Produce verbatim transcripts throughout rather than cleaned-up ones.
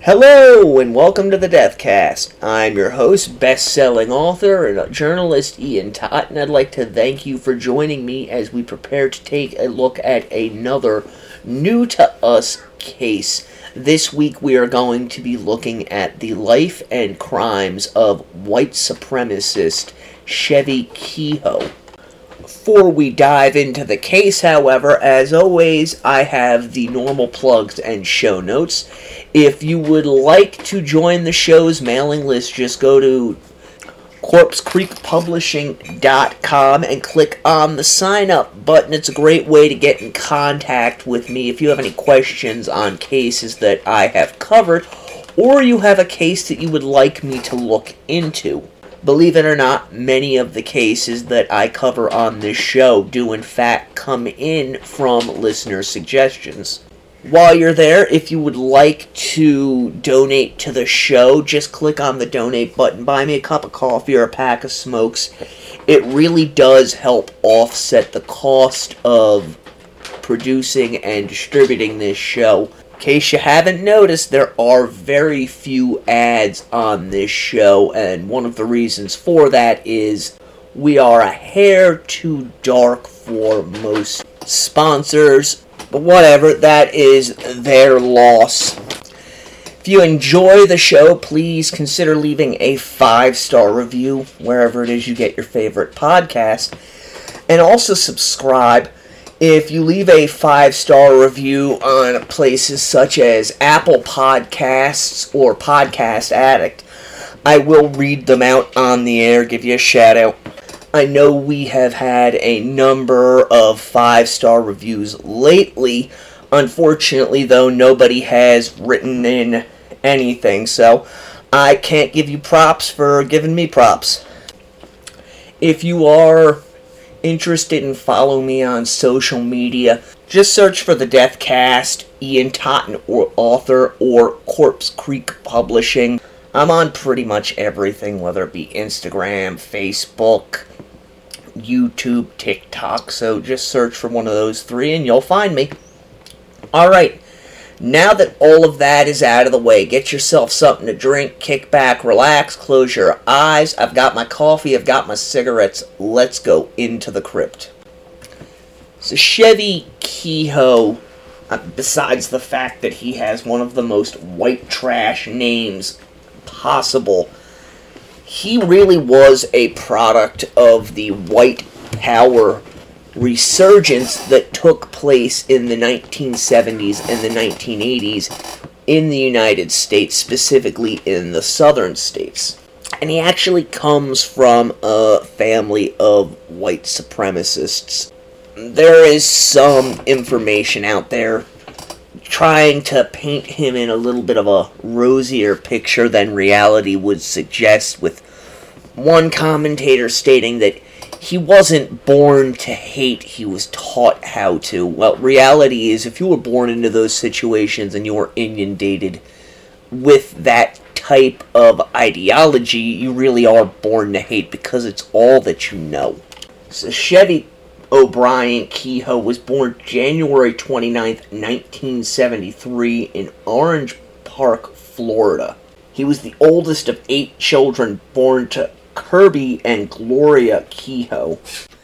Hello and welcome to the Deathcast. I'm your host, best-selling author and journalist IanTott, and I'd like to thank you for joining me as we prepare to take a look at another new-to-us case. This week we are going to be looking at the life and crimes of white supremacist Chevy Kehoe. Before we dive into the case, however, as always, I have the normal plugs and show notes. If you would like to join the show's mailing list, just go to corpse creek publishing dot com and click on the sign up button. It's a great way to get in contact with me if you have any questions on cases that I have covered, or you have a case that you would like me to look into. Believe it or not, many of the cases that I cover on this show do in fact come in from listener suggestions. While you're there, if you would like to donate to the show, just click on the donate button, buy me a cup of coffee or a pack of smokes. It really does help offset the cost of producing and distributing this show. In case you haven't noticed, there are very few ads on this show, and one of the reasons for that is we are a hair too dark for most sponsors, but whatever, that is their loss. If you enjoy the show, please consider leaving a five-star review wherever it is you get your favorite podcast, and also subscribe. If you leave a five-star review on places such as Apple Podcasts or Podcast Addict, I will read them out on the air, give you a shout-out. I know we have had a number of five-star reviews lately. Unfortunately, though, nobody has written in anything, so I can't give you props for giving me props. If you are interested in following me on social media, just search for the Deathcast, Ian Totten, or author, or Corpse Creek Publishing. I'm on pretty much everything, whether it be Instagram, Facebook, YouTube, TikTok, so just search for one of those three and you'll find me. Alright, now that all of that is out of the way, get yourself something to drink, kick back, relax, close your eyes. I've got my coffee, I've got my cigarettes. Let's go into the crypt. So Chevy Kehoe, uh, besides the fact that he has one of the most white trash names possible, he really was a product of the white power resurgence that took place in the nineteen seventies and the nineteen eighties in the United States, specifically in the southern states. And he actually comes from a family of white supremacists. There is some information out there trying to paint him in a little bit of a rosier picture than reality would suggest, with one commentator stating that he wasn't born to hate, he was taught how to. Well, reality is, if you were born into those situations and you were inundated with that type of ideology, you really are born to hate because it's all that you know. So Chevy O'Brien Kehoe was born January twenty-ninth, nineteen seventy-three in Orange Park, Florida. He was the oldest of eight children born to Kirby and Gloria Kehoe.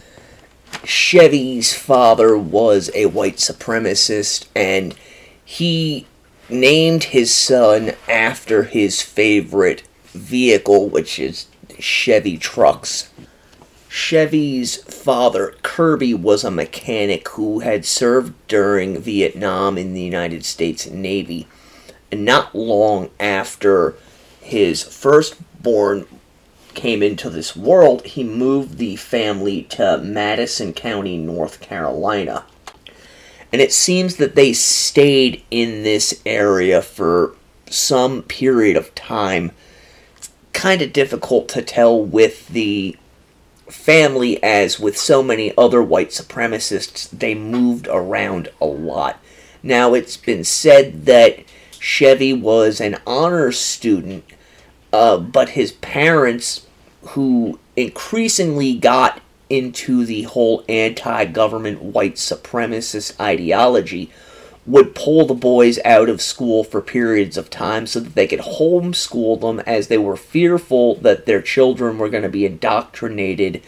Chevy's father was a white supremacist, and he named his son after his favorite vehicle, which is Chevy trucks. Chevy's father, Kirby, was a mechanic who had served during Vietnam in the United States Navy, and not long after his firstborn came into this world, he moved the family to Madison County, North Carolina. And it seems that they stayed in this area for some period of time. It's kind of difficult to tell with the family, as with so many other white supremacists, they moved around a lot. Now, it's been said that Chevy was an honors student, uh, but his parents, who increasingly got into the whole anti-government white supremacist ideology, would pull the boys out of school for periods of time so that they could homeschool them, as they were fearful that their children were going to be indoctrinated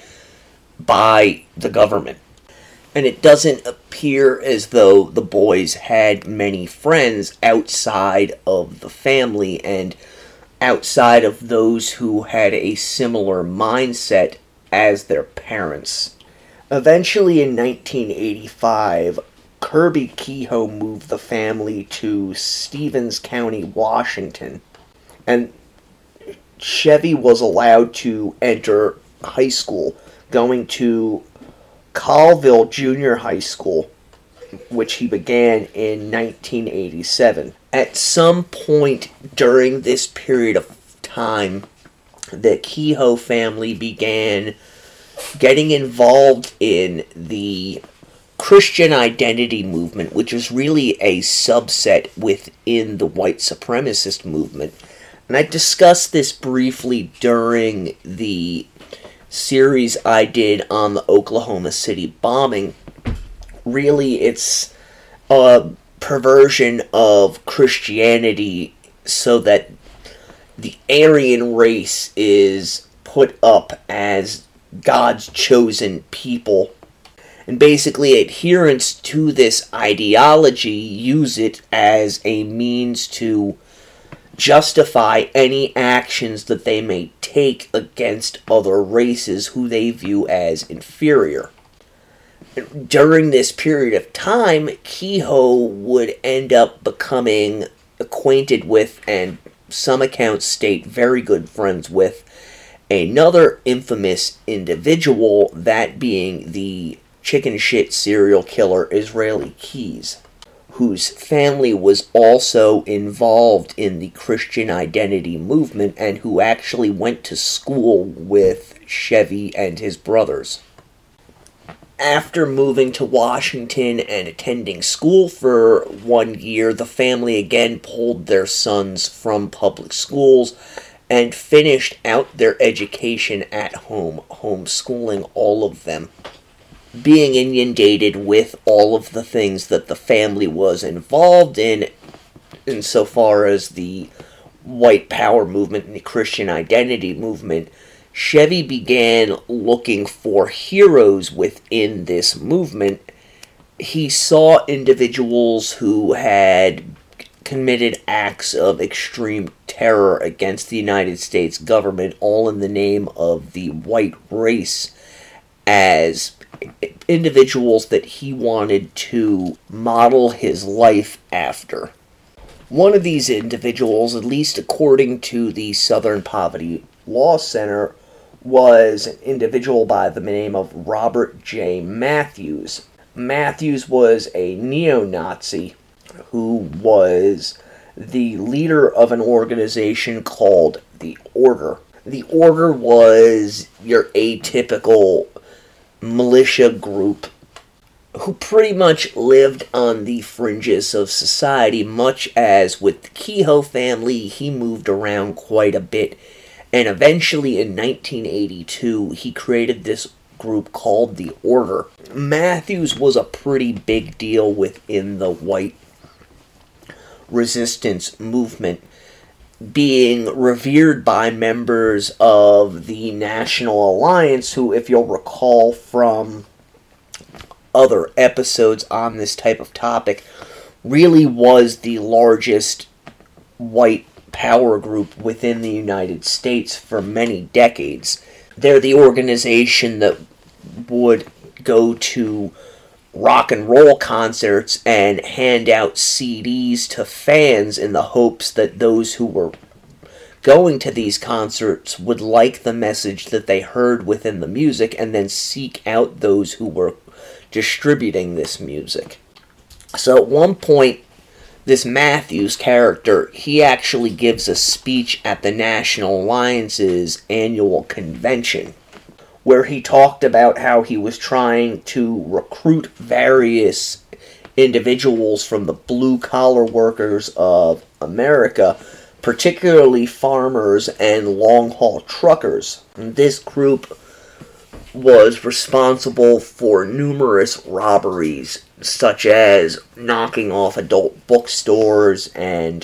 by the government. And it doesn't appear as though the boys had many friends outside of the family and outside of those who had a similar mindset as their parents. Eventually, in nineteen eighty-five, Kirby Kehoe moved the family to Stevens County, Washington, and Chevy was allowed to enter high school, going to Colville Junior High School, which he began in nineteen eighty-seven. At some point during this period of time, the Kehoe family began getting involved in the Christian identity movement, which is really a subset within the white supremacist movement. And I discussed this briefly during the series I did on the Oklahoma City bombing. Really, it's a perversion of Christianity so that the Aryan race is put up as God's chosen people. And basically, adherents to this ideology use it as a means to justify any actions that they may take against other races who they view as inferior. During this period of time, Kehoe would end up becoming acquainted with, and some accounts state very good friends with, another infamous individual, that being the chicken shit serial killer Israeli Keys, whose family was also involved in the Christian identity movement and who actually went to school with Chevy and his brothers. After moving to Washington and attending school for one year, the family again pulled their sons from public schools and finished out their education at home, homeschooling all of them. Being inundated with all of the things that the family was involved in, insofar as the white power movement and the Christian identity movement, Chevy began looking for heroes within this movement. He saw individuals who had committed acts of extreme terror against the United States government, all in the name of the white race, as individuals that he wanted to model his life after. One of these individuals, at least according to the Southern Poverty Law Center, was an individual by the name of Robert J. Matthews. Matthews was a neo-Nazi who was the leader of an organization called the Order. The Order was your atypical militia group who pretty much lived on the fringes of society, much as with the Kehoe family, he moved around quite a bit. And eventually in nineteen eighty-two, he created this group called the Order. Matthews was a pretty big deal within the white resistance movement, being revered by members of the National Alliance, who, if you'll recall from other episodes on this type of topic, really was the largest white power group within the United States for many decades. They're the organization that would go to rock and roll concerts and hand out C Ds to fans in the hopes that those who were going to these concerts would like the message that they heard within the music and then seek out those who were distributing this music. So at one point, this Matthews character, he actually gives a speech at the National Alliance's annual convention, where he talked about how he was trying to recruit various individuals from the blue-collar workers of America, particularly farmers and long-haul truckers. And this group was responsible for numerous robberies such as knocking off adult bookstores and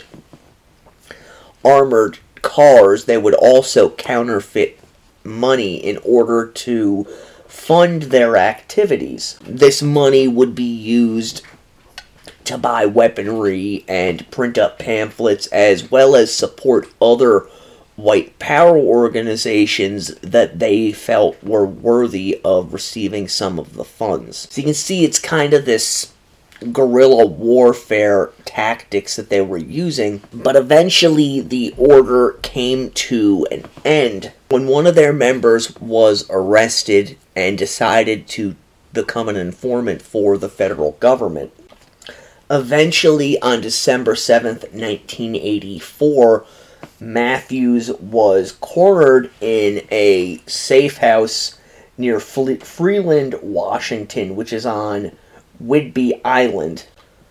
armored cars. They would also counterfeit money in order to fund their activities. This money would be used to buy weaponry and print up pamphlets, as well as support other white power organizations that they felt were worthy of receiving some of the funds. So you can see it's kind of this guerrilla warfare tactics that they were using, but eventually the order came to an end when one of their members was arrested and decided to become an informant for the federal government. Eventually, on December seventh, nineteen eighty-four, Matthews was cornered in a safe house near Freeland, Washington, which is on Whidbey Island.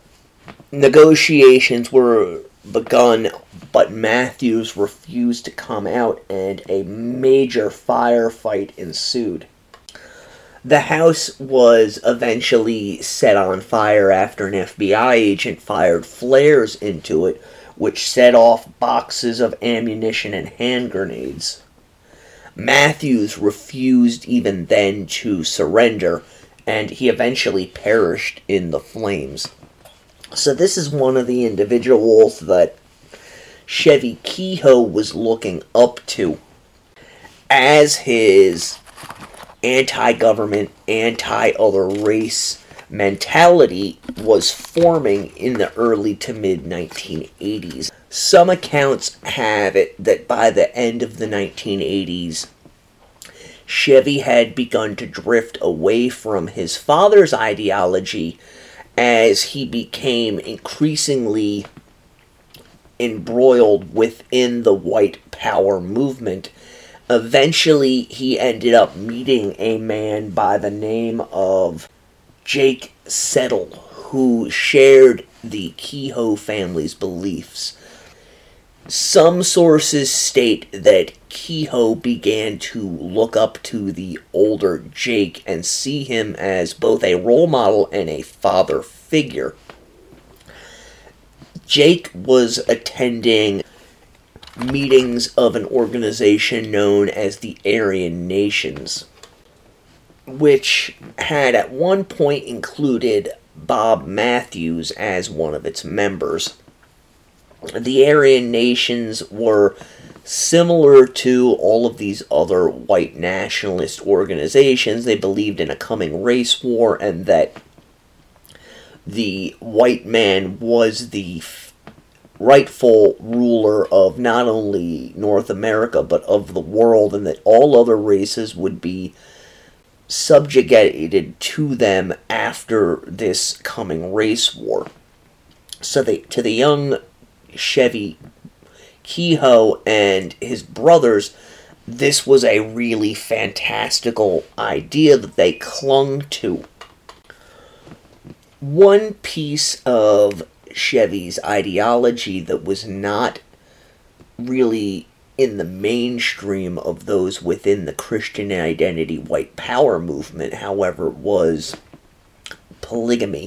Negotiations were begun, but Matthews refused to come out, and a major firefight ensued. The house was eventually set on fire after an F B I agent fired flares into it, which set off boxes of ammunition and hand grenades. Matthews refused even then to surrender, and he eventually perished in the flames. So this is one of the individuals that Chevy Kehoe was looking up to as his anti-government, anti-other race mentality was forming in the early to mid nineteen eighties. Some accounts have it that by the end of the nineteen eighties, Chevy had begun to drift away from his father's ideology as he became increasingly embroiled within the white power movement. Eventually, he ended up meeting a man by the name of Jake Settle, who shared the Kehoe family's beliefs. Some sources state that Kehoe began to look up to the older Jake and see him as both a role model and a father figure. Jake was attending meetings of an organization known as the Aryan Nations, which had at one point included Bob Matthews as one of its members. The Aryan Nations were similar to all of these other white nationalist organizations. They believed in a coming race war and that the white man was the rightful ruler of not only North America but of the world, and that all other races would be subjugated to them after this coming race war. So they, to the young Chevy Kehoe and his brothers, this was a really fantastical idea that they clung to. One piece of Chevy's ideology that was not really in the mainstream of those within the Christian identity white power movement, however, was polygamy.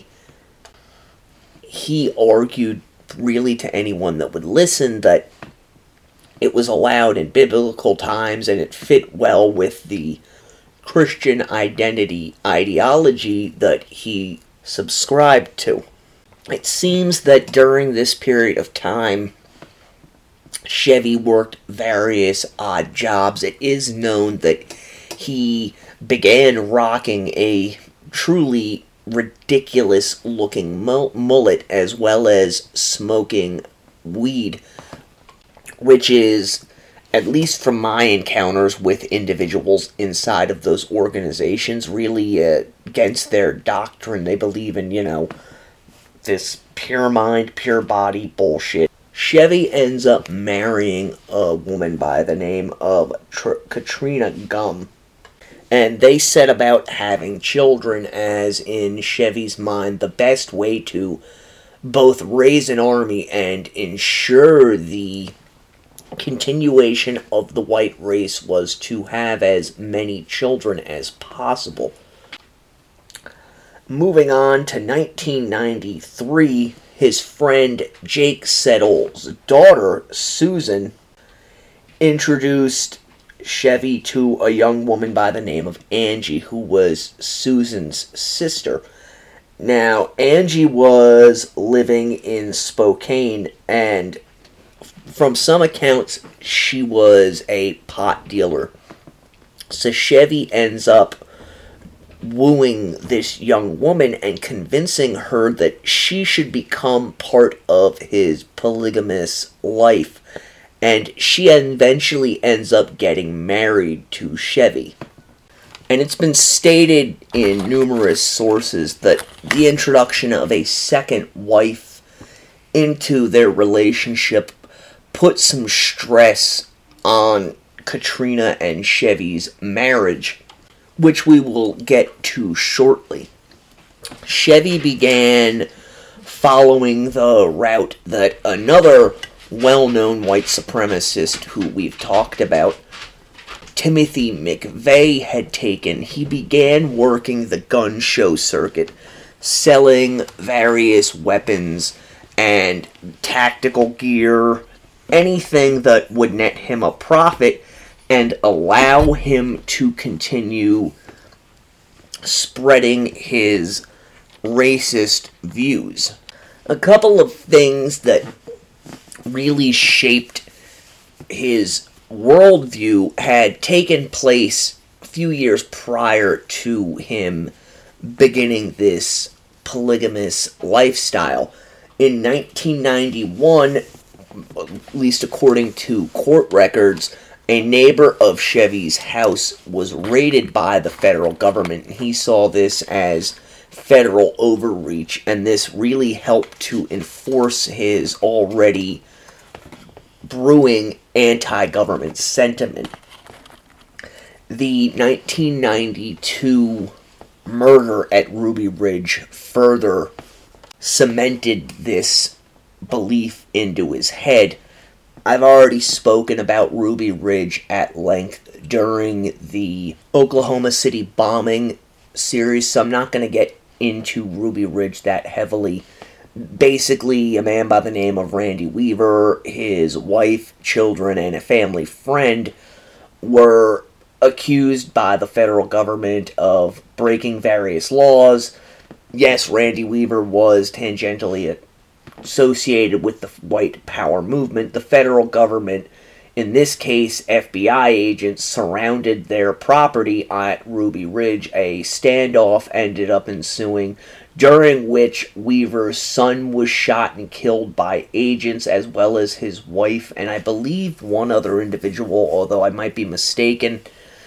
He argued really to anyone that would listen that it was allowed in biblical times and it fit well with the Christian identity ideology that he subscribed to. It seems that during this period of time, Chevy worked various odd jobs. It is known that he began rocking a truly ridiculous-looking mullet as well as smoking weed, which is, at least from my encounters with individuals inside of those organizations, really uh, against their doctrine. They believe in, you know, this pure mind, pure body bullshit. Chevy ends up marrying a woman by the name of Tr- Katrina Gum, and they set about having children as, in Chevy's mind, the best way to both raise an army and ensure the continuation of the white race was to have as many children as possible. Moving on to nineteen ninety-three, his friend Jake Settle's daughter, Susan, introduced Chevy to a young woman by the name of Angie, who was Susan's sister. Now, Angie was living in Spokane, and from some accounts, she was a pot dealer. So Chevy ends up wooing this young woman and convincing her that she should become part of his polygamous life. And she eventually ends up getting married to Chevy. And it's been stated in numerous sources that the introduction of a second wife into their relationship put some stress on Katrina and Chevy's marriage, which we will get to shortly. Chevy began following the route that another well-known white supremacist who we've talked about, Timothy McVeigh, had taken. He began working the gun show circuit, selling various weapons and tactical gear, anything that would net him a profit and allow him to continue spreading his racist views. A couple of things that really shaped his worldview had taken place a few years prior to him beginning this polygamous lifestyle. In nineteen ninety-one, at least according to court records, a neighbor of Chevy's house was raided by the federal government. He saw this as federal overreach, and this really helped to enforce his already brewing anti-government sentiment. The nineteen ninety-two murder at Ruby Ridge further cemented this belief into his head. I've already spoken about Ruby Ridge at length during the Oklahoma City bombing series, so I'm not going to get into Ruby Ridge that heavily. Basically, a man by the name of Randy Weaver, his wife, children, and a family friend were accused by the federal government of breaking various laws. Yes, Randy Weaver was tangentially associated with the white power movement. The federal government, in this case F B I agents, surrounded their property at Ruby Ridge. A standoff ended up ensuing, during which Weaver's son was shot and killed by agents, as well as his wife, and I believe one other individual, although I might be mistaken.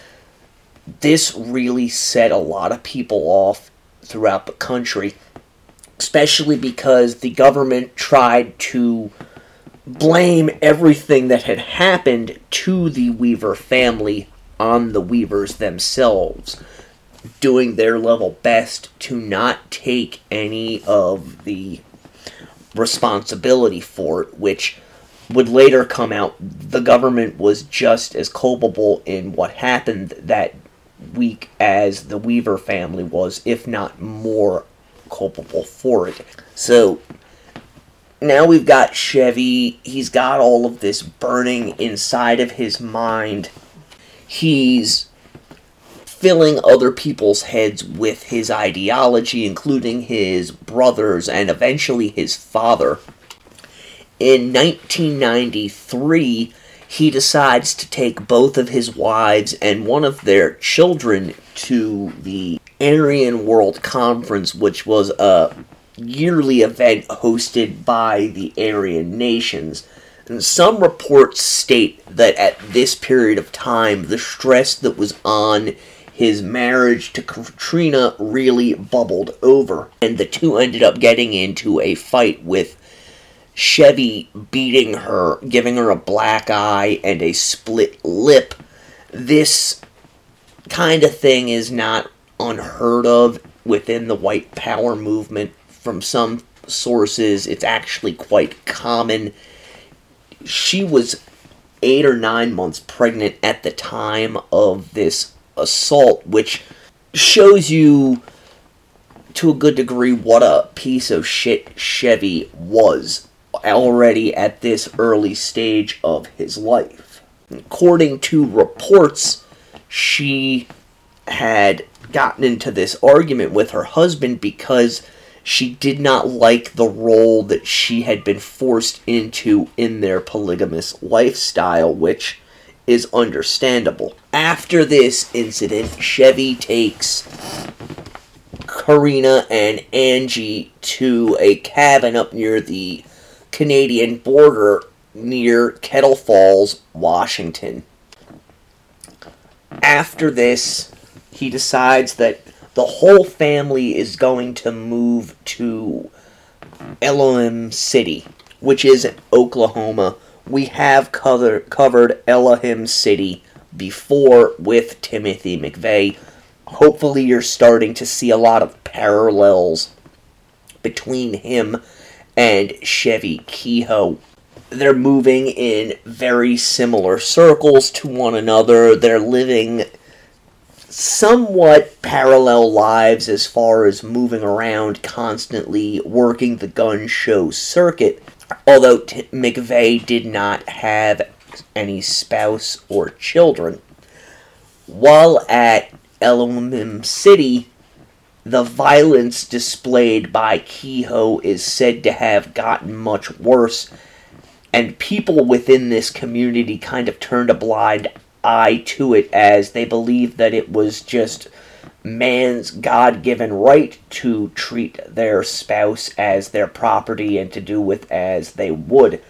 This really set a lot of people off throughout the country, especially because the government tried to blame everything that had happened to the Weaver family on the Weavers themselves, doing their level best to not take any of the responsibility for it, which would later come out the government was just as culpable in what happened that week as the Weaver family was, if not more culpable for it. So now we've got Chevy. He's got all of this burning inside of his mind. He's filling other people's heads with his ideology, including his brothers and eventually his father. In nineteen ninety-three, he decides to take both of his wives and one of their children to the Aryan World Conference, which was a yearly event hosted by the Aryan nations. And some reports state that at this period of time, the stress that was on his marriage to Katrina really bubbled over, and the two ended up getting into a fight, with Chevy beating her, giving her a black eye and a split lip. This kind of thing is not unheard of within the white power movement. From some sources, it's actually quite common. She was eight or nine months pregnant at the time of this assault, which shows you to a good degree, what a piece of shit Chevy was already at this early stage of his life. According to reports, she had gotten into this argument with her husband because she did not like the role that she had been forced into in their polygamous lifestyle, which is understandable. After this incident, Chevy takes Karina and Angie to a cabin up near the Canadian border near Kettle Falls, Washington. After this, he decides that the whole family is going to move to Elohim City, which is in Oklahoma. We have cover, covered Elohim City before with Timothy McVeigh. Hopefully you're starting to see a lot of parallels between him and Chevy Kehoe. They're moving in very similar circles to one another. They're living somewhat parallel lives as far as moving around, constantly working the gun show circuit, although T- McVeigh did not have any spouse or children. While at Elohim City, the violence displayed by Kehoe is said to have gotten much worse, and people within this community kind of turned a blind eye to it, as they believed that it was just man's God-given right to treat their spouse as their property and to do with as they would.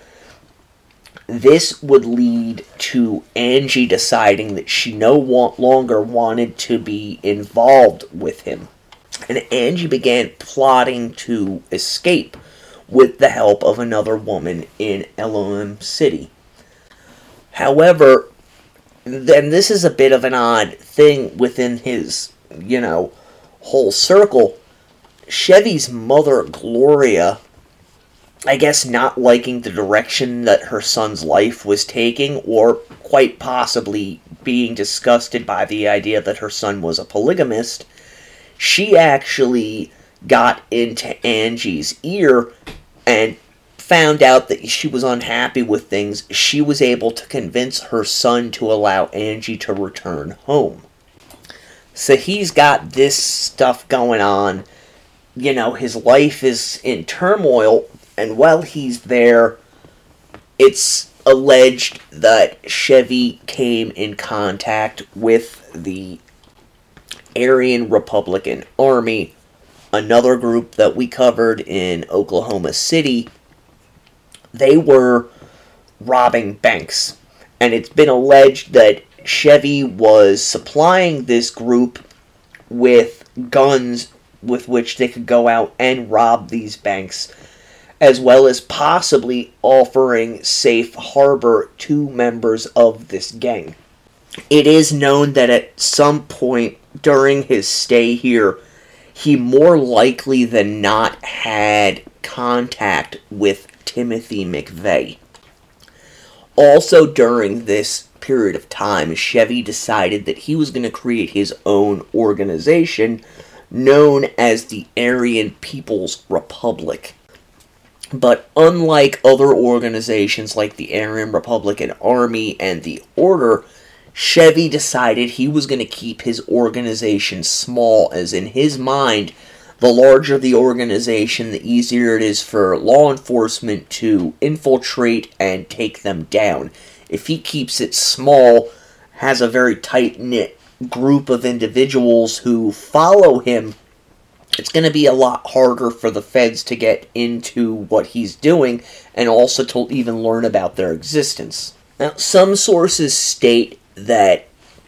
This would lead to Angie deciding that she no longer wanted to be involved with him, and Angie began plotting to escape with the help of another woman in Elohim City. However, then this is a bit of an odd thing within his, you know, whole circle. Chevy's mother, Gloria, I guess not liking the direction that her son's life was taking, or quite possibly being disgusted by the idea that her son was a polygamist, she actually got into Angie's ear and found out that she was unhappy with things. She was able to convince her son to allow Angie to return home. So he's got this stuff going on. You know, his life is in turmoil, and while he's there, it's alleged that Chevy came in contact with the Aryan Republican Army, another group that we covered in Oklahoma City. They were robbing banks, and it's been alleged that Chevy was supplying this group with guns with which they could go out and rob these banks, as well as possibly offering safe harbor to members of this gang. It is known that at some point during his stay here, he more likely than not had contact with Timothy McVeigh. Also during this period of time, Chevy decided that he was going to create his own organization known as the Aryan People's Republic. But unlike other organizations like the Aryan Republican Army and the Order, Chevy decided he was going to keep his organization small, as in his mind, the larger the organization, the easier it is for law enforcement to infiltrate and take them down. If he keeps it small, has a very tight-knit group of individuals who follow him, it's going to be a lot harder for the feds to get into what he's doing and also to even learn about their existence. Now, some sources state that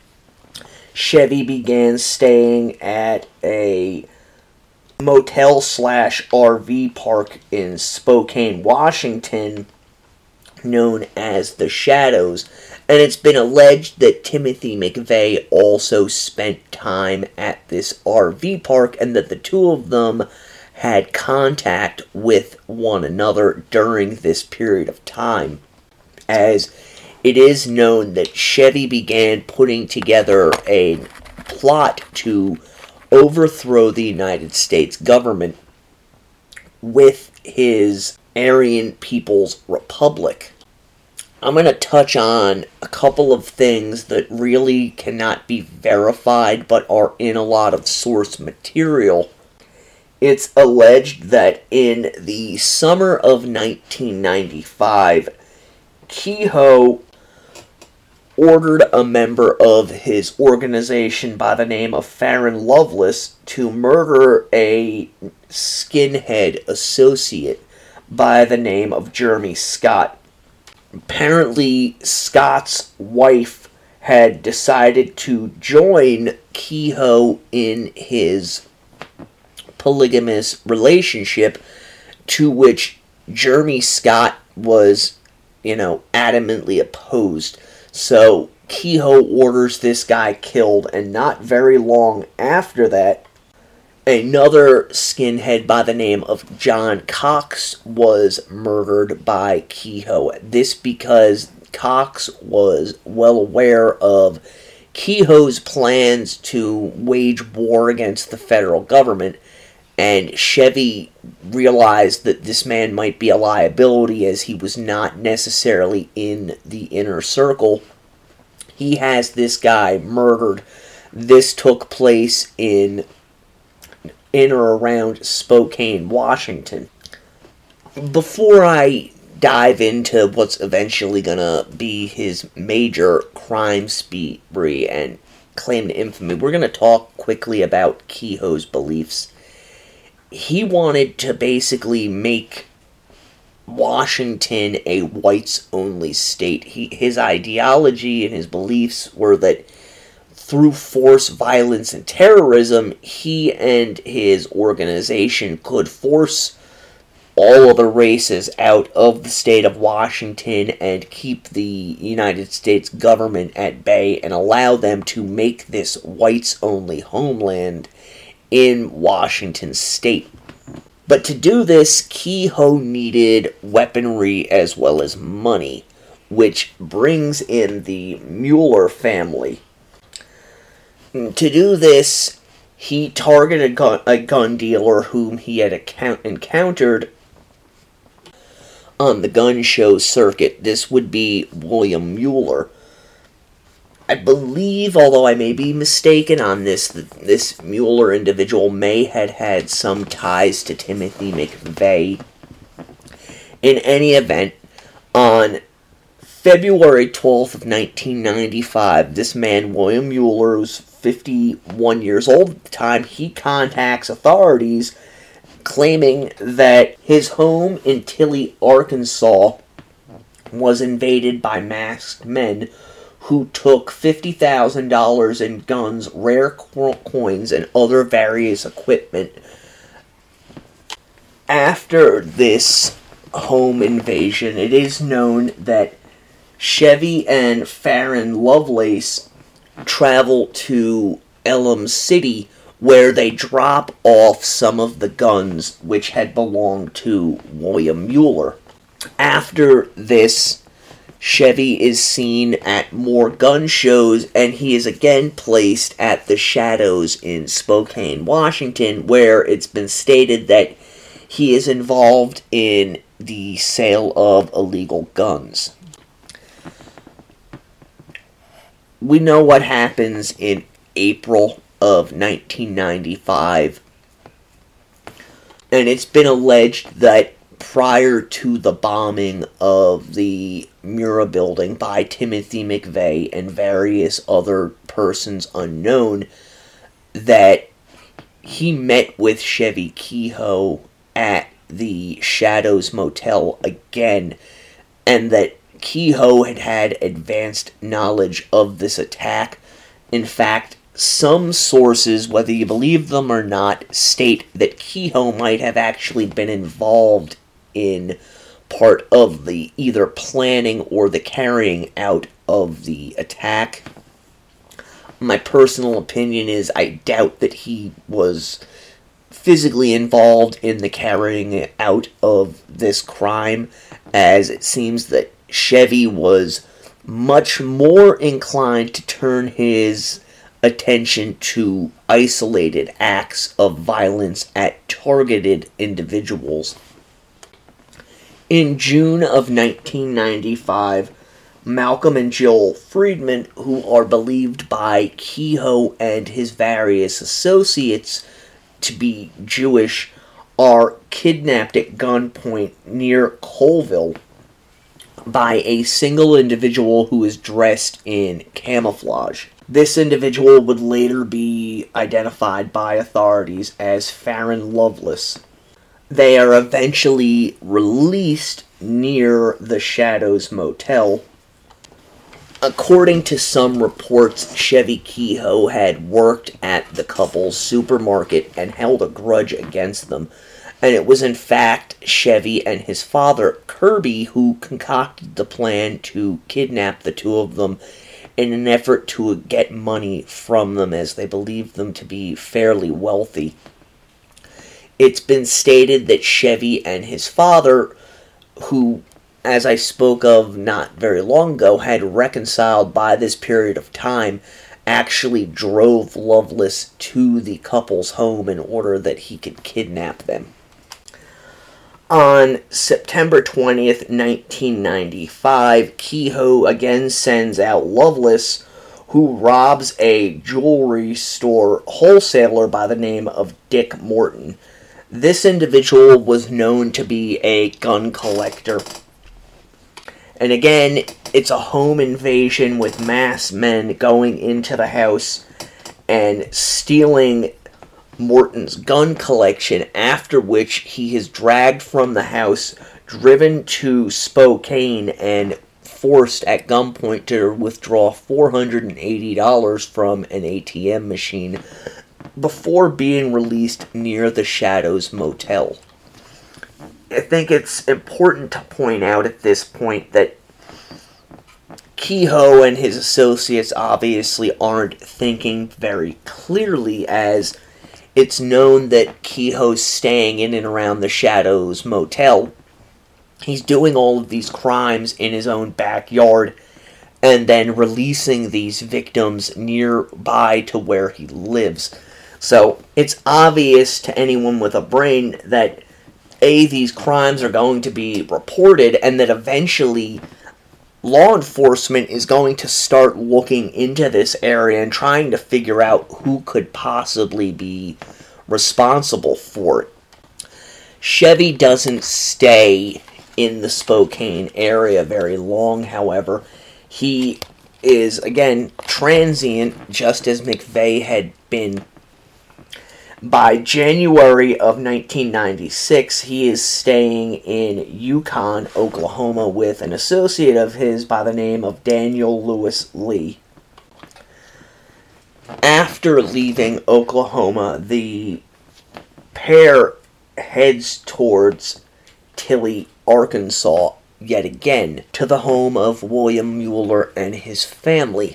Chevy began staying at a motel slash R V park in Spokane, Washington, known as the Shadows, and it's been alleged that Timothy McVeigh also spent time at this R V park, and that the two of them had contact with one another during this period of time, as it is known that Chevy began putting together a plot to overthrow the United States government with his Aryan People's Republic. I'm going to touch on a couple of things that really cannot be verified but are in a lot of source material. It's alleged that in the summer of nineteen ninety-five, Keyhoe ordered a member of his organization by the name of Farron Lovelace to murder a skinhead associate by the name of Jeremy Scott. Apparently, Scott's wife had decided to join Keyhoe in his polygamous relationship, to which Jeremy Scott was, you know, adamantly opposed. So Keyhoe orders this guy killed, and not very long after that, another skinhead by the name of John Cox was murdered by Keyhoe. This because Cox was well aware of Keyhoe's plans to wage war against the federal government, and Chevy realized that this man might be a liability as he was not necessarily in the inner circle. He has this guy murdered. This took place in in or around Spokane, Washington. Before I dive into what's eventually going to be his major crime spree and claim to infamy, we're going to talk quickly about Keyhoe's beliefs. He wanted to basically make Washington a whites-only state. He, his ideology and his beliefs were that through force, violence, and terrorism, he and his organization could force all other races out of the state of Washington and keep the United States government at bay and allow them to make this whites-only homeland in Washington state. But to do this, Keyhoe needed weaponry as well as money, which brings in the Mueller family. To do this, he targeted a gun dealer whom he had encountered on the gun show circuit. This would be William Mueller. I believe, although I may be mistaken on this, that this Mueller individual may have had some ties to Timothy McVeigh. In any event, on February twelfth of nineteen ninety-five, this man, William Mueller, who's fifty-one years old at the time, he contacts authorities claiming that his home in Tilly, Arkansas was invaded by masked men who took fifty thousand dollars in guns, rare coins, and other various equipment. After this home invasion, it is known that Chevy and Farron Lovelace travel to Elm City, where they drop off some of the guns which had belonged to William Mueller. After this, Chevy is seen at more gun shows, and he is again placed at the Shadows in Spokane, Washington, where it's been stated that he is involved in the sale of illegal guns. We know what happens in April of nineteen ninety-five, and it's been alleged that prior to the bombing of the Murrah building by Timothy McVeigh and various other persons unknown, that he met with Chevy Keyhoe at the Shadows Motel again, and that Keyhoe had had advanced knowledge of this attack. In fact, some sources, whether you believe them or not, state that Keyhoe might have actually been involved in part of the either planning or the carrying out of the attack. My personal opinion is I doubt that he was physically involved in the carrying out of this crime, as it seems that Chevy was much more inclined to turn his attention to isolated acts of violence at targeted individuals. In June of nineteen ninety-five, Malcolm and Jill Friedman, who are believed by Kehoe and his various associates to be Jewish, are kidnapped at gunpoint near Colville by a single individual who is dressed in camouflage. This individual would later be identified by authorities as Farron Loveless. They are eventually released near the Shadows Motel. According to some reports, Chevy Kehoe had worked at the couple's supermarket and held a grudge against them, and it was in fact Chevy and his father, Kirby, who concocted the plan to kidnap the two of them in an effort to get money from them, as they believed them to be fairly wealthy. It's been stated that Chevy and his father, who, as I spoke of not very long ago, had reconciled by this period of time, actually drove Loveless to the couple's home in order that he could kidnap them. On September twentieth, nineteen ninety-five, Kehoe again sends out Loveless, who robs a jewelry store wholesaler by the name of Dick Morton. This individual was known to be a gun collector. And again, it's a home invasion with masked men going into the house and stealing Morton's gun collection, after which he is dragged from the house, driven to Spokane, and forced at gunpoint to withdraw four hundred eighty dollars from an A T M machine before being released near the Shadows Motel. I think it's important to point out at this point that Kehoe and his associates obviously aren't thinking very clearly, as it's known that Kehoe's staying in and around the Shadows Motel. He's doing all of these crimes in his own backyard and then releasing these victims nearby to where he lives. So it's obvious to anyone with a brain that A, these crimes are going to be reported, and that eventually law enforcement is going to start looking into this area and trying to figure out who could possibly be responsible for it. Chevy doesn't stay in the Spokane area very long, however. He is, again, transient, just as McVeigh had been. By January of nineteen ninety-six, he is staying in Yukon, Oklahoma, with an associate of his by the name of Daniel Lewis Lee. After leaving Oklahoma, the pair heads towards Tilly, Arkansas, yet again, to the home of William Mueller and his family.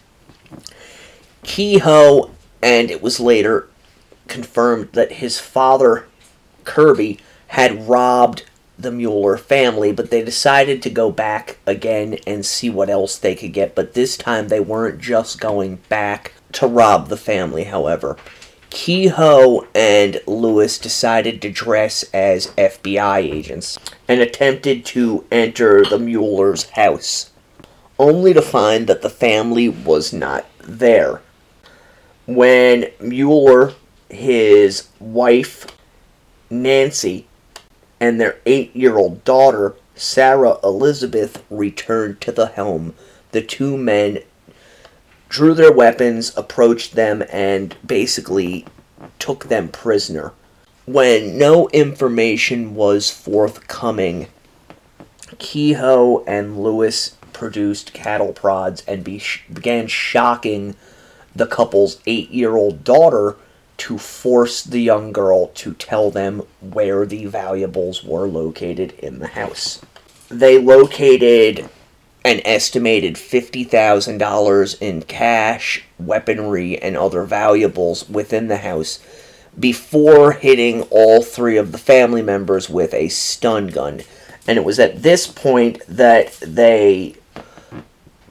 Kehoe, and it was later confirmed that his father, Kirby, had robbed the Mueller family, but they decided to go back again and see what else they could get. But this time they weren't just going back to rob the family, however. Kehoe and Lewis decided to dress as F B I agents and attempted to enter the Mueller's house, only to find that the family was not there. When Mueller, his wife, Nancy, and their eight-year-old daughter, Sarah Elizabeth, returned to the home, the two men drew their weapons, approached them, and basically took them prisoner. When no information was forthcoming, Kehoe and Lewis produced cattle prods and be- began shocking the couple's eight-year-old daughter to force the young girl to tell them where the valuables were located in the house. They located an estimated fifty thousand dollars in cash, weaponry, and other valuables within the house before hitting all three of the family members with a stun gun. And it was at this point that they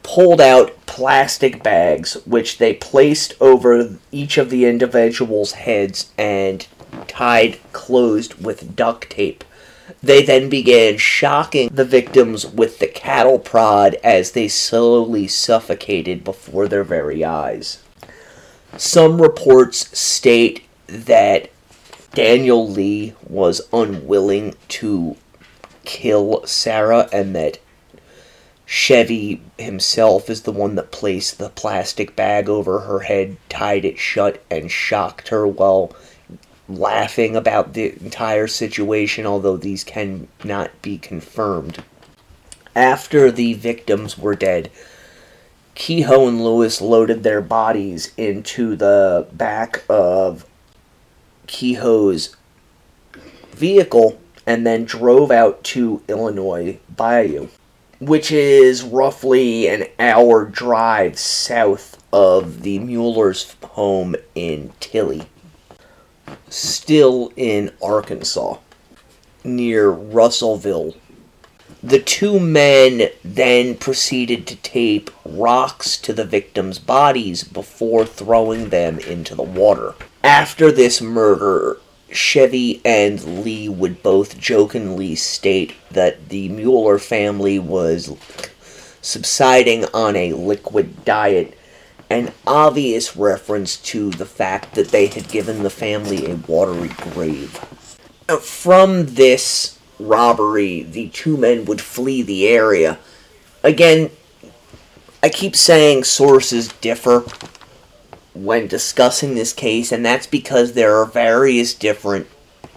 pulled out plastic bags, which they placed over each of the individuals' heads and tied closed with duct tape. They then began shocking the victims with the cattle prod as they slowly suffocated before their very eyes. Some reports state that Daniel Lee was unwilling to kill Sarah and that Chevy himself is the one that placed the plastic bag over her head, tied it shut, and shocked her while laughing about the entire situation, although these can not be confirmed. After the victims were dead, Kehoe and Lewis loaded their bodies into the back of Kehoe's vehicle and then drove out to Illinois Bayou, which is roughly an hour drive south of the Mueller's home in Tilly. Still in Arkansas, near Russellville, the two men then proceeded to tape rocks to the victims' bodies before throwing them into the water. After this murder, Chevy and Lee would both jokingly state that the Mueller family was subsiding on a liquid diet, an obvious reference to the fact that they had given the family a watery grave. From this robbery, the two men would flee the area. Again, I keep saying sources differ when discussing this case, and that's because there are various different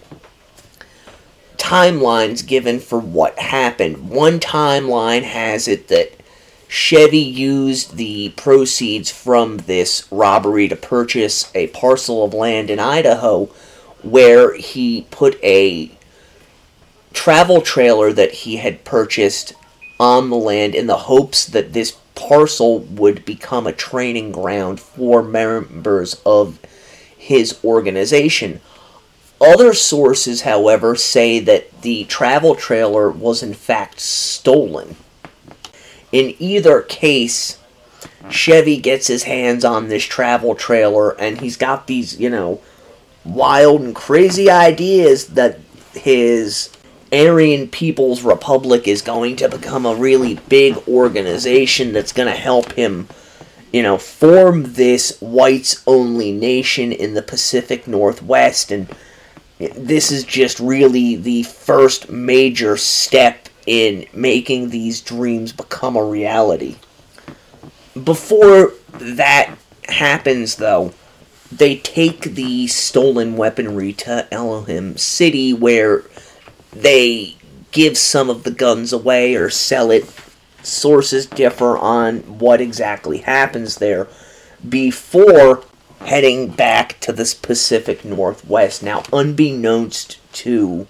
timelines given for what happened. One timeline has it that Chevy used the proceeds from this robbery to purchase a parcel of land in Idaho where he put a travel trailer that he had purchased on the land in the hopes that this parcel would become a training ground for members of his organization. Other sources, however, say that the travel trailer was in fact stolen. In either case, Chevy gets his hands on this travel trailer, and he's got these, you know, wild and crazy ideas that his Aryan People's Republic is going to become a really big organization that's going to help him, you know, form this whites-only nation in the Pacific Northwest, and this is just really the first major step in making these dreams become a reality. Before that happens, though, they take the stolen weaponry to Elohim City, where they give some of the guns away or sell it. Sources differ on what exactly happens there before heading back to the Pacific Northwest. Now, unbeknownst to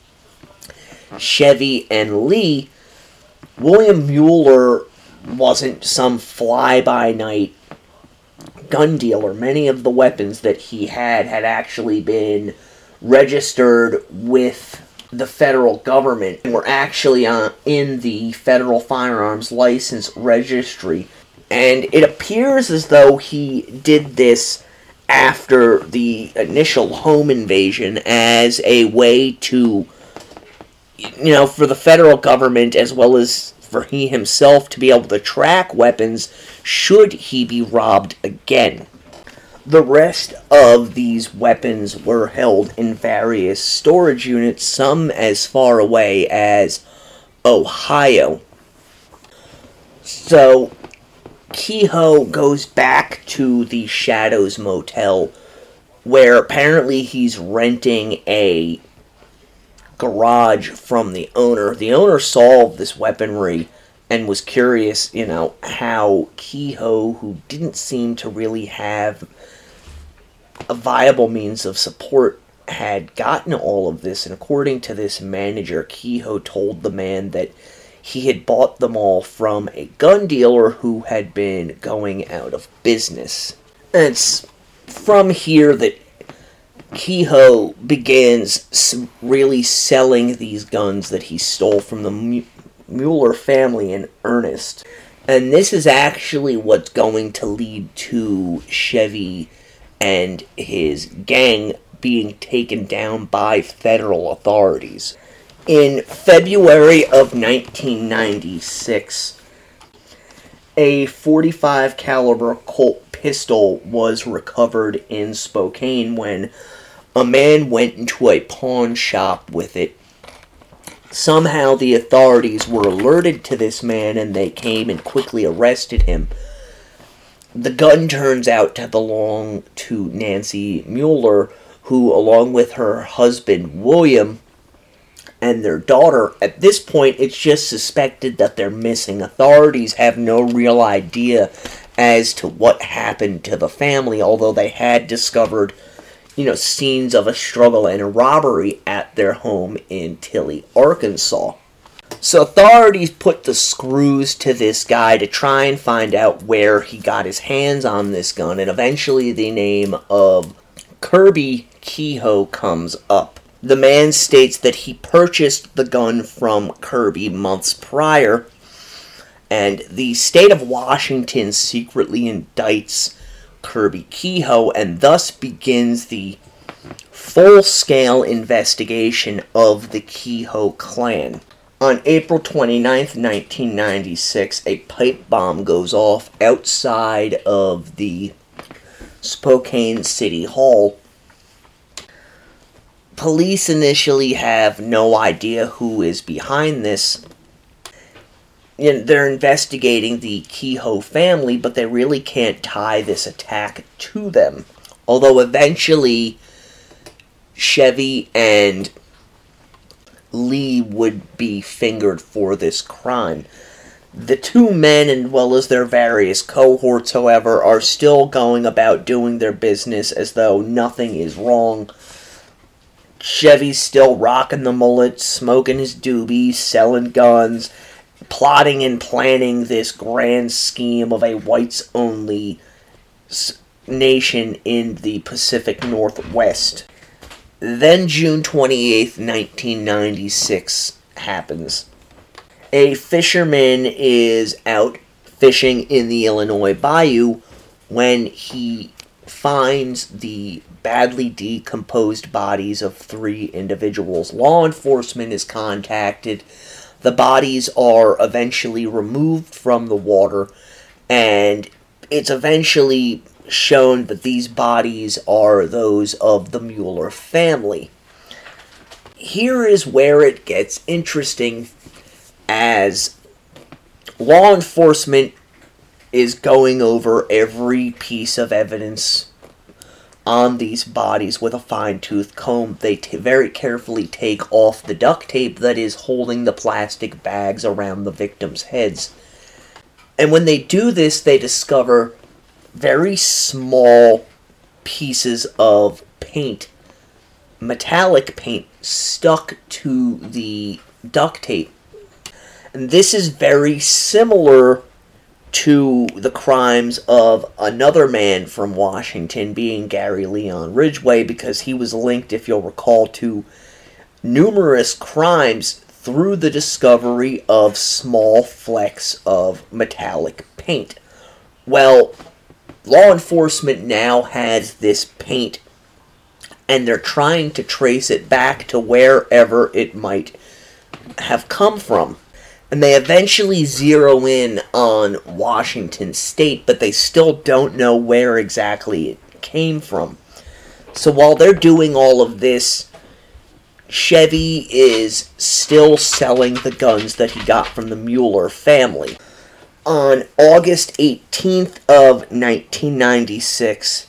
Chevy and Lee, William Mueller wasn't some fly-by-night gun dealer. Many of the weapons that he had had actually been registered with the federal government and were actually on, in the Federal Firearms License Registry. And it appears as though he did this after the initial home invasion as a way to, you know, for the federal government as well as for he himself to be able to track weapons should he be robbed again. The rest of these weapons were held in various storage units, some as far away as Ohio. So, Kehoe goes back to the Shadows Motel, where apparently he's renting a garage from the owner. The owner saw this weaponry and was curious, you know, how Kehoe, who didn't seem to really have a viable means of support, had gotten all of this. And according to this manager, Kehoe told the man that he had bought them all from a gun dealer who had been going out of business. And it's from here that Kehoe begins really selling these guns that he stole from the Mueller family in earnest. And this is actually what's going to lead to Chevy and his gang being taken down by federal authorities. In February of nineteen ninety-six, a forty-five caliber Colt pistol was recovered in Spokane when a man went into a pawn shop with it. Somehow the authorities were alerted to this man and they came and quickly arrested him. The gun turns out to belong to Nancy Mueller, who, along with her husband William and their daughter, at this point it's just suspected that they're missing. Authorities have no real idea as to what happened to the family, although they had discovered, you know, scenes of a struggle and a robbery at their home in Tilly, Arkansas. So authorities put the screws to this guy to try and find out where he got his hands on this gun, and eventually the name of Kirby Kehoe comes up. The man states that he purchased the gun from Kirby months prior, and the state of Washington secretly indicts Kirby Kehoe and thus begins the full-scale investigation of the Kehoe clan. On April twenty-ninth, nineteen ninety-six, a pipe bomb goes off outside of the Spokane City Hall. Police initially have no idea who is behind this. You know, they're investigating the Kehoe family, but they really can't tie this attack to them. Although eventually Chevy and Lee would be fingered for this crime. The two men, as well as their various cohorts, however, are still going about doing their business as though nothing is wrong. Chevy's still rocking the mullet, smoking his doobies, selling guns, plotting and planning this grand scheme of a whites-only nation in the Pacific Northwest. Then June twenty-eighth, nineteen ninety-six happens. A fisherman is out fishing in the Illinois Bayou when he finds the badly decomposed bodies of three individuals. Law enforcement is contacted. The bodies are eventually removed from the water, and it's eventually shown that these bodies are those of the Mueller family. Here is where it gets interesting, as law enforcement is going over every piece of evidence on these bodies with a fine-tooth comb. They t- very carefully take off the duct tape that is holding the plastic bags around the victims' heads. And when they do this, they discover very small pieces of paint, metallic paint, stuck to the duct tape. And this is very similar to the crimes of another man from Washington, being Gary Leon Ridgway, because he was linked, if you'll recall, to numerous crimes through the discovery of small flecks of metallic paint. Well, law enforcement now has this paint, and they're trying to trace it back to wherever it might have come from. And they eventually zero in on Washington State, but they still don't know where exactly it came from. So while they're doing all of this, Chevy is still selling the guns that he got from the Mueller family. On August eighteenth of nineteen ninety-six,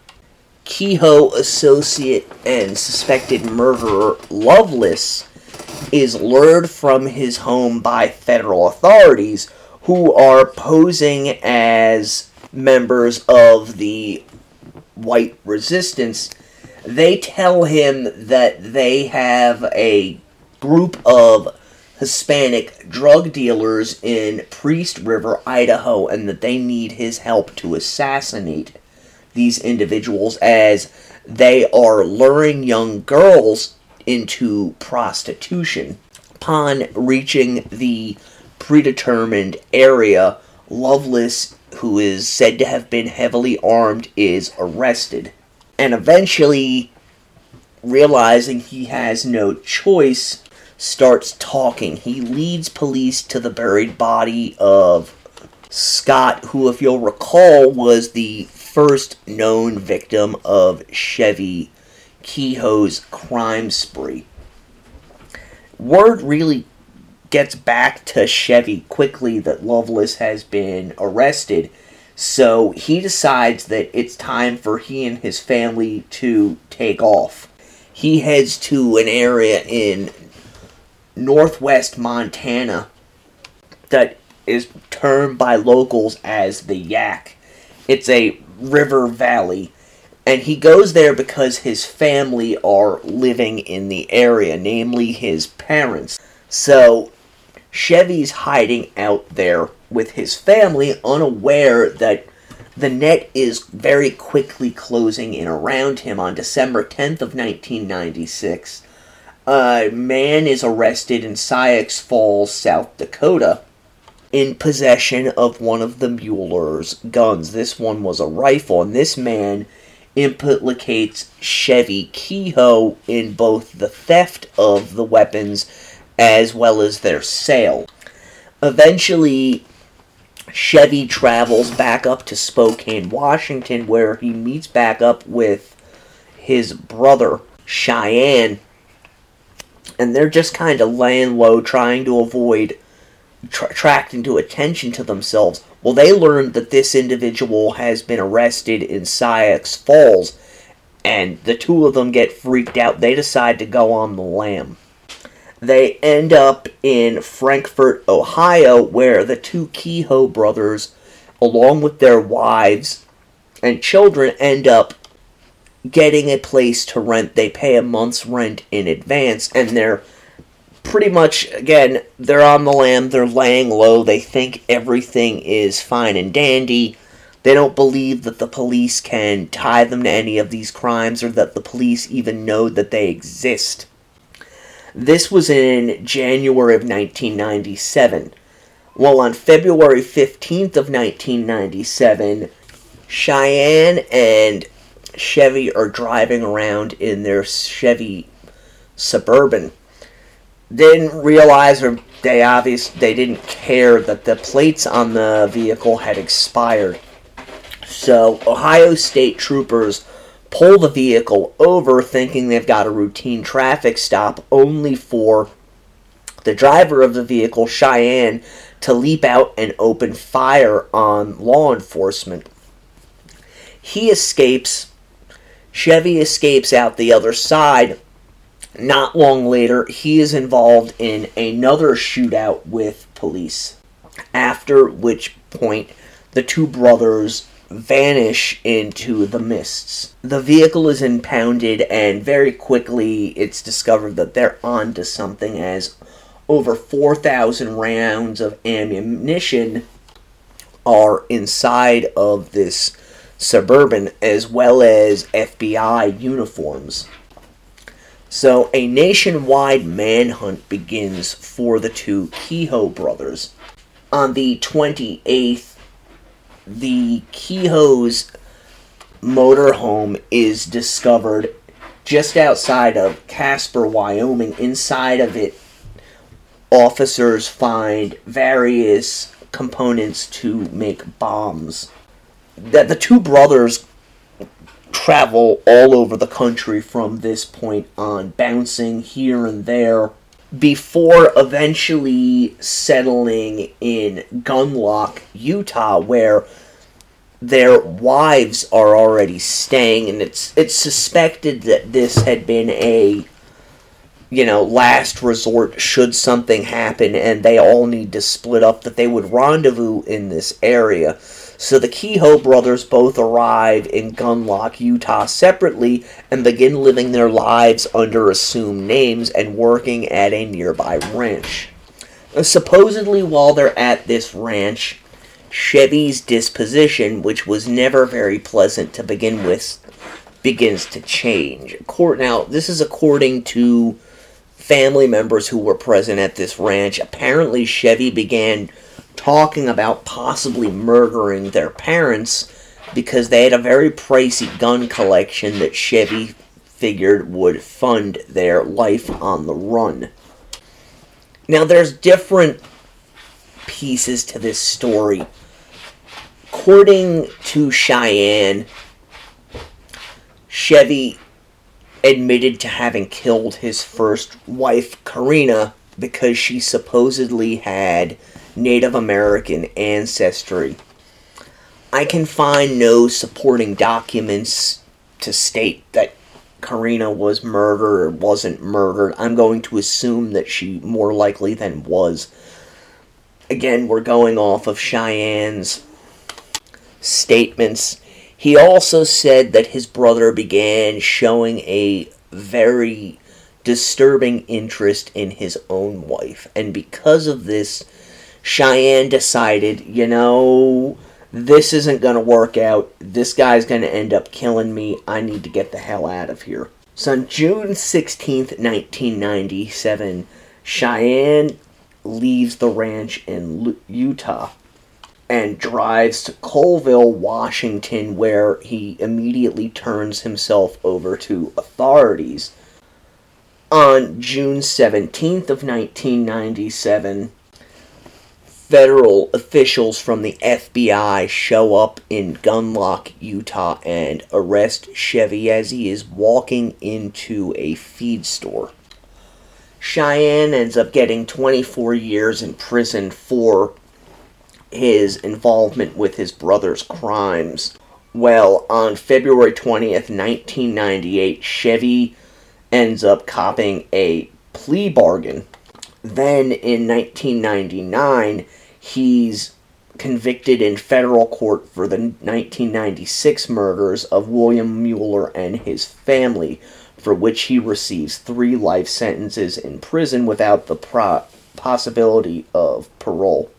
Kehoe associate and suspected murderer Loveless is lured from his home by federal authorities, who are posing as members of the white resistance. They tell him that they have a group of Hispanic drug dealers in Priest River, Idaho, and that they need his help to assassinate these individuals, as they are luring young girls into prostitution. Upon reaching the predetermined area, Lovelace, who is said to have been heavily armed, is arrested. And eventually, realizing he has no choice, starts talking. He leads police to the buried body of Scott, who, if you'll recall, was the first known victim of Chevy Kehoe's crime spree. Word really gets back to Chevy quickly that Lovelace has been arrested, so he decides that it's time for he and his family to take off. He heads to an area in northwest Montana that is termed by locals as the Yak. It's a river valley, and he goes there because his family are living in the area, namely his parents. So Chevy's hiding out there with his family, unaware that the net is very quickly closing in around him. On December tenth of nineteen ninety-six, a man is arrested in Sioux Falls, South Dakota, in possession of one of the Mueller's guns. This one was a rifle, and this man implicates Chevy Kehoe in both the theft of the weapons as well as their sale. Eventually, Chevy travels back up to Spokane, Washington, where he meets back up with his brother, Cheyenne, and they're just kind of laying low, trying to avoid tra- attracting to attention to themselves. Well, they learn that this individual has been arrested in Sioux Falls, and the two of them get freaked out. They decide to go on the lam. They end up in Frankfort, Ohio, where the two Kehoe brothers, along with their wives and children, end up getting a place to rent. They pay a month's rent in advance, and they're pretty much, again, they're on the lam, they're laying low, they think everything is fine and dandy. They don't believe that the police can tie them to any of these crimes, or that the police even know that they exist. This was in January of nineteen ninety-seven. Well, on February fifteenth of nineteen ninety-seven, Cheyenne and Chevy are driving around in their Chevy Suburban. Didn't realize, or they obviously they didn't care, that the plates on the vehicle had expired. So Ohio State troopers pull the vehicle over, thinking they've got a routine traffic stop, only for the driver of the vehicle, Cheyenne, to leap out and open fire on law enforcement. He escapes. Chevy escapes out the other side. Not long later, he is involved in another shootout with police, after which point the two brothers vanish into the mists. The vehicle is impounded, and very quickly it's discovered that they're onto something, as over four thousand rounds of ammunition are inside of this Suburban, as well as F B I uniforms. So a nationwide manhunt begins for the two Kehoe brothers. On the twenty-eighth, the Kehoe's motorhome is discovered just outside of Casper, Wyoming. Inside of it, officers find various components to make bombs. That the two brothers travel all over the country from this point on, bouncing here and there, before eventually settling in Gunlock, Utah, where their wives are already staying, and it's it's suspected that this had been a, you know, last resort should something happen and they all need to split up, that they would rendezvous in this area. So the Kehoe brothers both arrive in Gunlock, Utah separately, and begin living their lives under assumed names and working at a nearby ranch. Supposedly, while they're at this ranch, Chevy's disposition, which was never very pleasant to begin with, begins to change. Now, this is according to family members who were present at this ranch. Apparently, Chevy began talking about possibly murdering their parents because they had a very pricey gun collection that Chevy figured would fund their life on the run. Now, there's different pieces to this story. According to Cheyenne, Chevy admitted to having killed his first wife, Karina, because she supposedly had Native American ancestry. I can find no supporting documents to state that Karina was murdered or wasn't murdered. I'm going to assume that she more likely than was. Again, we're going off of Cheyenne's statements. He also said that his brother began showing a very disturbing interest in his own wife. And because of this, Cheyenne decided, you know, this isn't going to work out. This guy's going to end up killing me. I need to get the hell out of here. So on June sixteenth, nineteen ninety-seven, Cheyenne leaves the ranch in Utah and drives to Colville, Washington, where he immediately turns himself over to authorities. On June seventeenth of nineteen ninety-seven, federal officials from the F B I show up in Gunlock, Utah, and arrest Chevy as he is walking into a feed store. Cheyenne ends up getting twenty-four years in prison for his involvement with his brother's crimes. Well, on February twentieth, nineteen ninety-eight, Chevy ends up copping a plea bargain. Then, in nineteen ninety-nine, he's convicted in federal court for the nineteen ninety-six murders of William Mueller and his family, for which he receives three life sentences in prison without the pro- possibility of parole.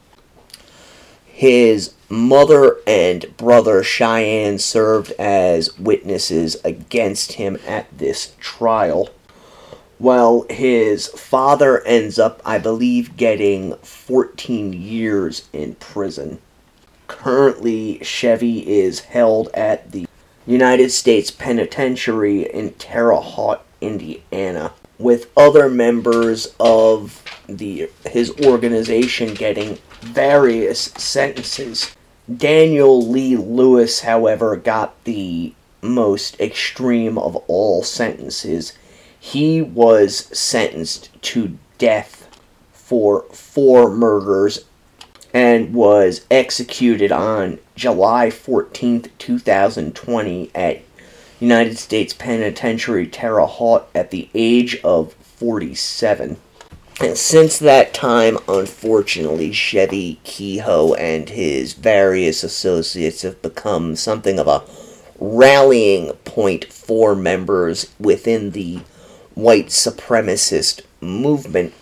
His mother and brother Cheyenne served as witnesses against him at this trial. Well, his father ends up, I believe, getting fourteen years in prison. Currently, Chevy is held at the United States Penitentiary in Terre Haute, Indiana, with other members of the his organization getting various sentences. Daniel Lee Lewis, however, got the most extreme of all sentences. He was sentenced to death for four murders and was executed on July fourteenth, twenty twenty at United States Penitentiary Terre Haute at the age of forty-seven. And since that time, unfortunately, Chevy Kehoe and his various associates have become something of a rallying point for members within the white supremacist movement,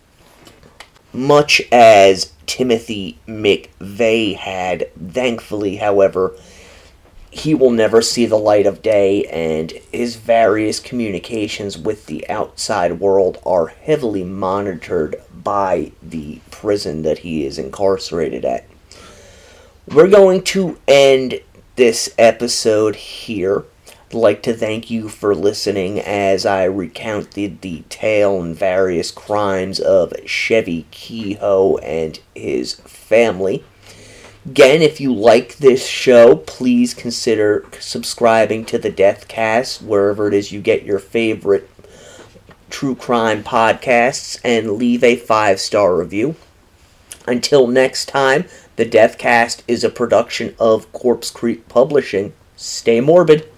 much as Timothy McVeigh had. Thankfully, however, he will never see the light of day, and his various communications with the outside world are heavily monitored by the prison that he is incarcerated at. We're going to end this episode here. I'd like to thank you for listening as I recount the detail and various crimes of Chevy Kehoe and his family. Again, if you like this show, please consider subscribing to the Deathcast, wherever it is you get your favorite true crime podcasts, and leave a five-star review. Until next time, the Deathcast is a production of Corpse Creek Publishing. Stay morbid.